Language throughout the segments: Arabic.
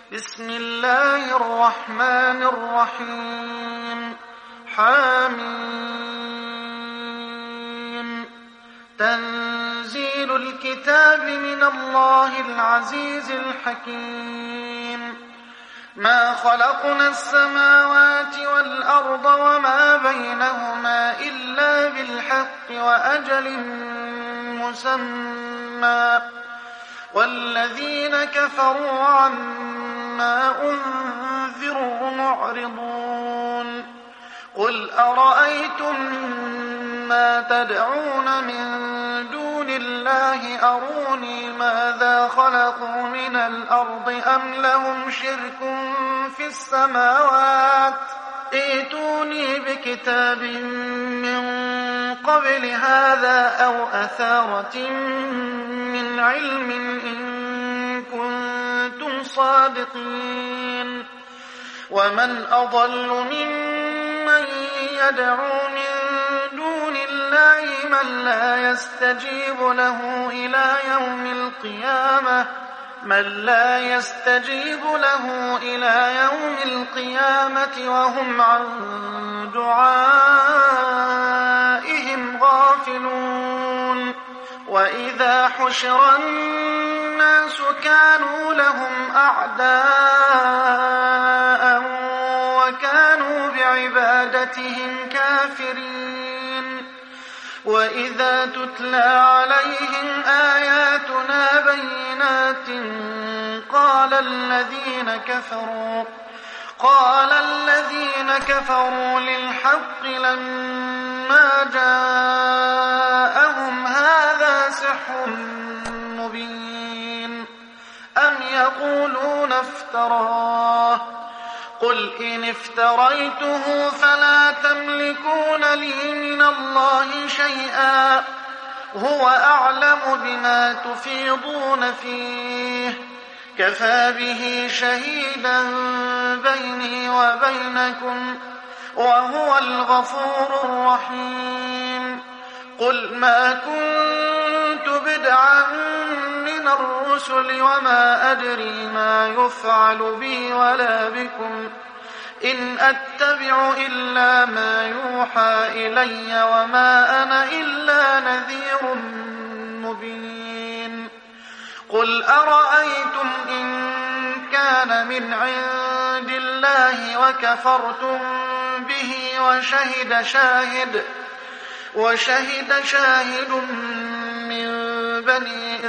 بسم الله الرحمن الرحيم. حميم. تنزيل الكتاب من الله العزيز الحكيم. ما خلقنا السماوات والأرض وما بينهما إلا بالحق وأجل مسمى، والذين كفروا عما أنذروا معرضون. قل أرأيتم ما تدعون من دون الله أروني ماذا خلقوا من الأرض أم لهم شرك في السماوات؟ ائتوني بكتاب من قبل هذا أو أثارة من علم إن كنتم صادقين. ومن أضل ممن يدعو من دون الله من لا يستجيب له إلى يوم القيامة وهم عن دعائهم غافلون. وإذا حشر الناس كانوا لهم أعداء وكانوا بعبادتهم كافرين. وإذا تتلى عليهم آياتنا بينات قال الذين كفروا للحق لما جاءهم هذا سحر مبين أم يقولون افتراه؟ قل إن افتريته فلا تملكون لي من الله شيئا، هو أعلم بما تفيضون فيه، كفى به شهيدا بيني وبينكم وهو الغفور الرحيم. قل ما كنت بدعا من الرسل وما أدري ما يفعل بي ولا بكم، إن أتبع إلا ما يوحى إلي وما أنا إلا نذير مبين. قل أرأيتم إن كان من عند الله وكفرتم به وشهد شاهد من بني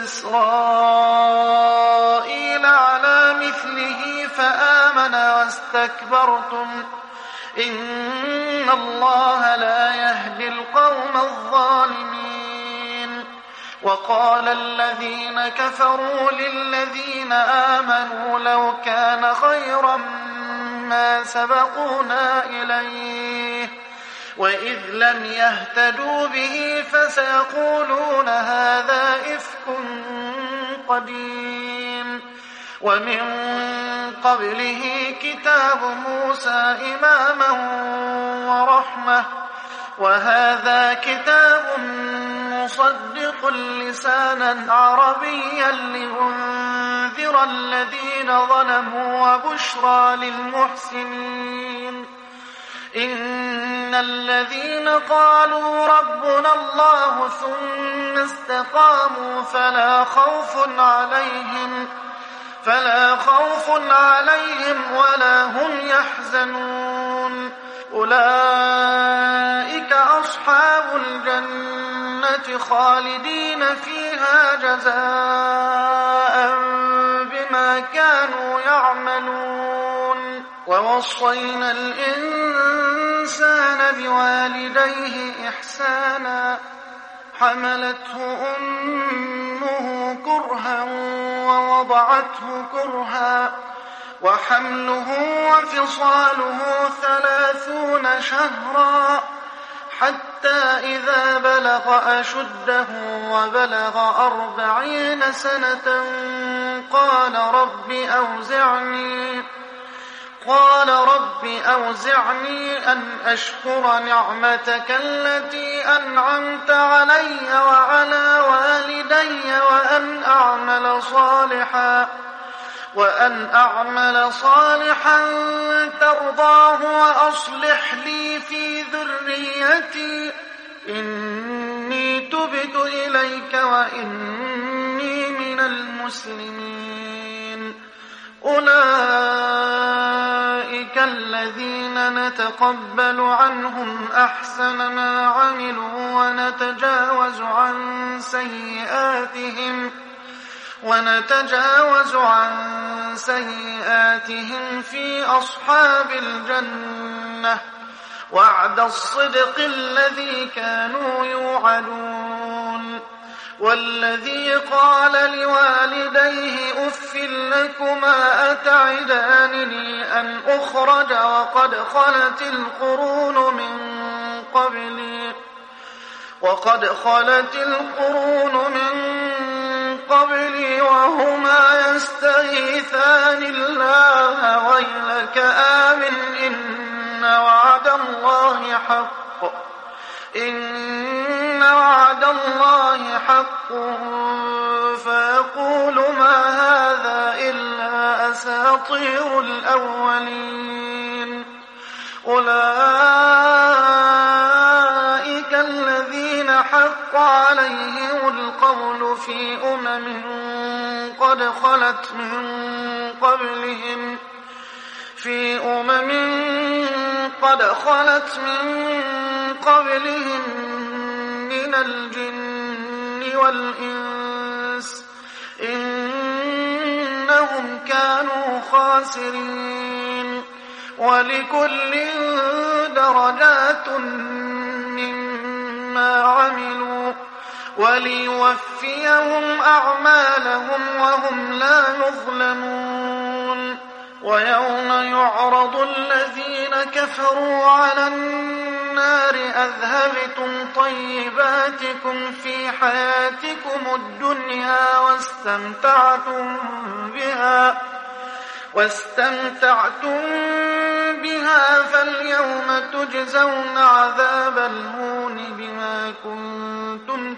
إسرائيل على مثله فآمن واستكبرتم، إن الله لا يهدي القوم الظالمين. وقال الذين كفروا للذين آمنوا لو كان خيرا ما سبقونا إليه، وإذ لم يهتدوا به فسيقولون هذا إفك قديم. ومن قبله كتاب موسى إماما ورحمة، وهذا كتاب مصدق لسانا عربيا لينذر الذين ظلموا وبشرى للمحسنين. إن الذين قالوا ربنا الله ثم استقاموا فلا خوف عليهم ولا هم يحزنون. أولئك أصحاب الجنة خالدين فيها جزاء بما كانوا يعملون. ووصينا الإنسان بوالديه إحسانا، حملته أمه كرها ووضعته كرها، وحمله وفصاله 30 شهرا، حتى إذا بلغ أشده وبلغ 40 سنة قال رب أوزعني أن أشكر نعمتك التي أنعمت علي وعلى والدي وأن أعمل صالحا ترضاه وأصلح لي في ذريتي إني تبت إليك وإني من المسلمين. أولئك الذين نتقبل عنهم أحسن ما عملوا ونتجاوز عن سيئاتهم في أصحاب الجنة وعد الصدق الذي كانوا يوعدون. والذي قال لوالديه أف لكما أتعدانني أن أخرج وقد خلت القرون من قبلي وهما يستغيثان الله ويلك آمن إن وعد الله حق فيقول ما هذا إلا أساطير الأولين. أولئك الذين حق عليهم القول في أمم قد خلت من قبلهم من الجن والإنس إنهم كانوا خاسرين. ولكل درجات مما عملوا وليوفيهم أعمالهم وهم لا يظلمون. ويوم يعرض الذين كفروا على النار أذهبتم طيباتكم في حياتكم الدنيا واستمتعتم بها فاليوم تجزون عذاب الهون بما كنتم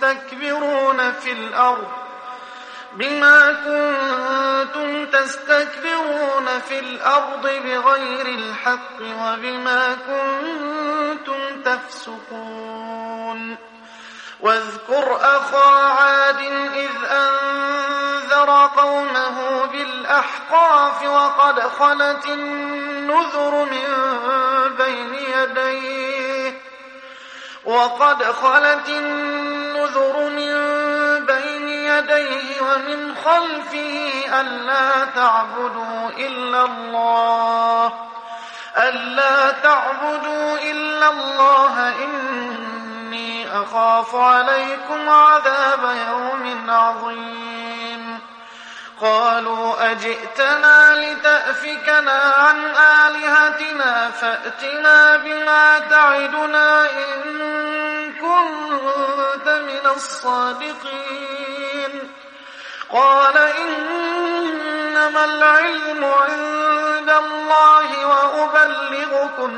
تستكبرون في الأرض بغير الحق وبما كنتم تفسقون. واذكر أخا عاد إذ أنذر قومه بالأحقاف وقد خلت النذر من بين يديه ومن خلفه ألا تعبدوا إلا الله إني أخاف عليكم عذاب يوم عظيم. قالوا أجئتنا لتأفكنا عن آلهتنا فأتنا بما تعدنا إن كنت من الصادقين. قال إنما العلم عند الله وأبلغكم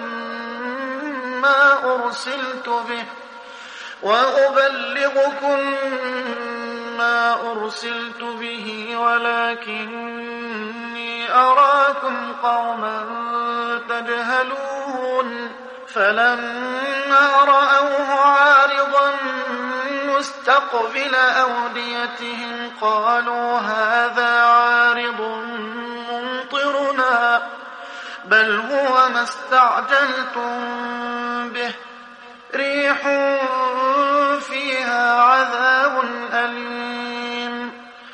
ما أرسلت به ولكني أراكم قوما تجهلون. فلما رأوه عارضا مستقبل أوديتهم قالوا هذا عارض ممطرنا بل هو ما استعجلتم به ريح فيها عذاب أليم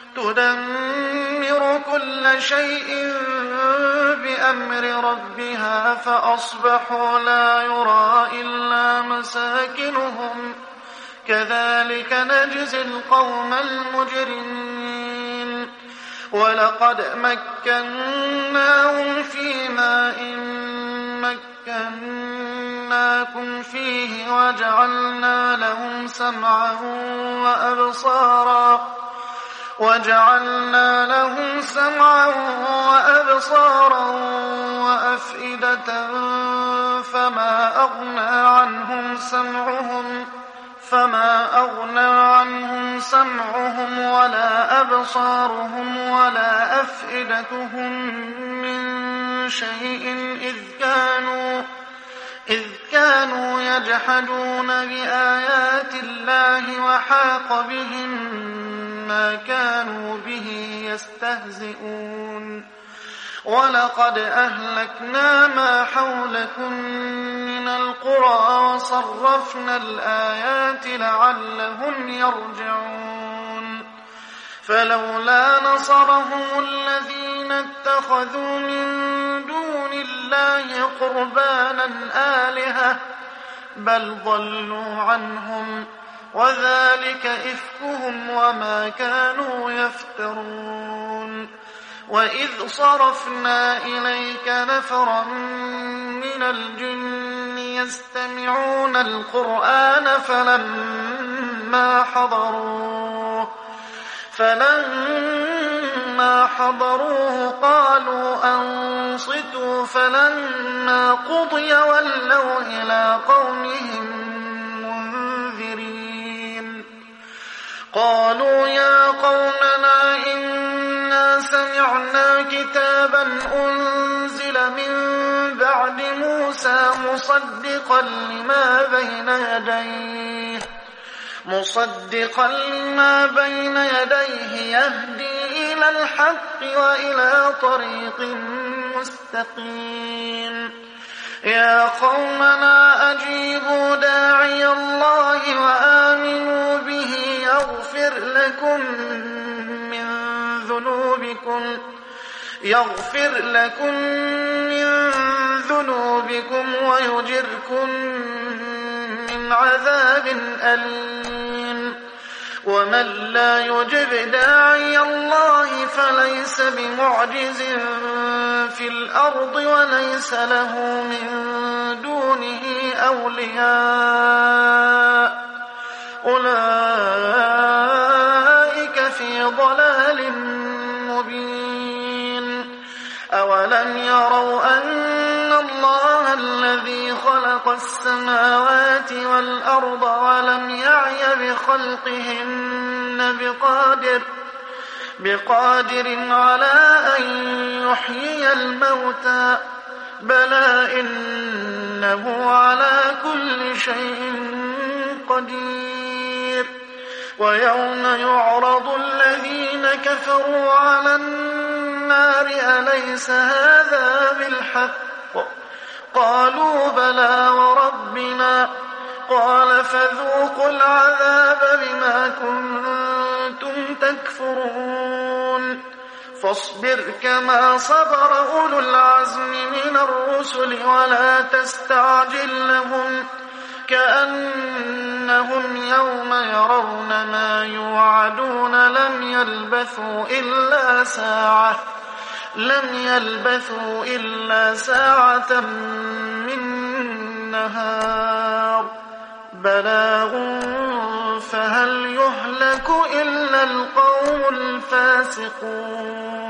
تدمر كل شيء بأمر ربها فأصبحوا لا يرى إلا مساكنهم كذلك نجزي القوم المجرمين. ولقد مكناهم في ماء مكناكم فيه وجعلنا لهم سمعا وأبصارا وأفئدة فما أغنى عنهم سمعهم ولا أبصارهم ولا أفئدتهم من شيء إذ كانوا يجحدون بآيات الله وحاق بهم ما كانوا به يستهزئون ولقد أهلكنا ما حولكم من القرى وصرفنا الآيات لعلهم يرجعون فلولا نصرهم الذين اتخذوا من دون الله قربانا آلهة بل ضلوا عنهم وذلك إفكهم وما كانوا يفترون وإذ صرفنا إليك نفرا من الجن يستمعون القرآن فلما حضروه قالوا أنصتوا فلما قضي ولوا إلى قومهم منذرين قالوا يا قومنا إنا سمعنا كتابا أنزل من بعد موسى مصدقا لما بين يديه يهدي إلى الحق وإلى طريق مستقيم يا قومنا أجيبوا داعي الله وآمنوا به يغفر لكم من ذنوبكم ويجركم من عذاب أليم ومن لا يجب داعي الله فليس بمعجز في الأرض وليس له من دونه أولياء أولئك في ضلال مبين أولم يروا أن الله الذي خلق السماوات والأرض ولم يعي بخلقهن بقادر على أن يحيي الموتى بلى إنه على كل شيء قدير ويوم يعرض الذين كفروا على النار أليس هذا بالحق قالوا بلى وربنا قال فذوقوا العذاب بما كنتم تكفرون فاصبر كما صبر أولو العزم من الرسل ولا تستعجل لهم كأنهم يوم يرون ما يوعدون لم يلبثوا إلا ساعة من نهار بلاغ فهل يهلك إلا القوم الفاسقون